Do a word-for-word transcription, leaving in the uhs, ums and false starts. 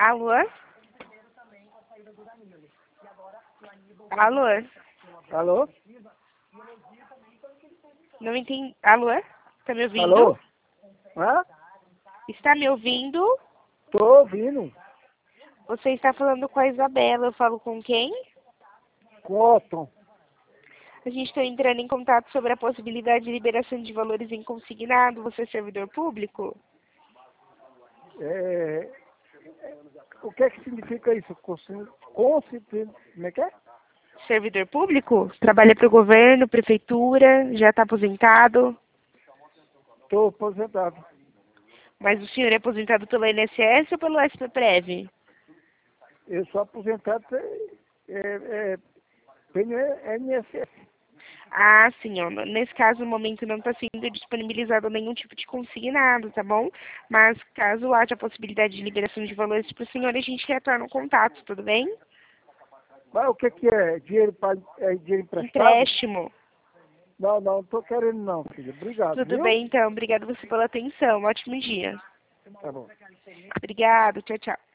Alô? Alô? Alô? Não entendi. Alô? Está me ouvindo? Alô? Hã? Está me ouvindo? Tô ouvindo. Você está falando com a Isabela. Eu falo com quem? Cotton. A gente está entrando em contato sobre a possibilidade de liberação de valores em consignado. Você é servidor público? É... O que é que significa isso? Consi- Consi- Como é que é? Servidor público? Trabalha para o governo, prefeitura, já está aposentado. Tô aposentado. Mas o senhor é aposentado pelo I N S S ou pelo S P Prev? Eu sou aposentado é, é, tenho N S S. Ah, sim, ó. Nesse caso, no momento não está sendo disponibilizado nenhum tipo de consignado, tá bom? Mas caso haja a possibilidade de liberação de valores para o senhor, a gente retorna o contato, tudo bem? Mas o que que é? Dinheiro, pra, é dinheiro emprestado? Empréstimo. Não, não, não tô querendo não, filho. Obrigado, Tudo viu? bem, então. Obrigada você pela atenção. Ótimo dia. Tá bom. Obrigado. Tchau, tchau.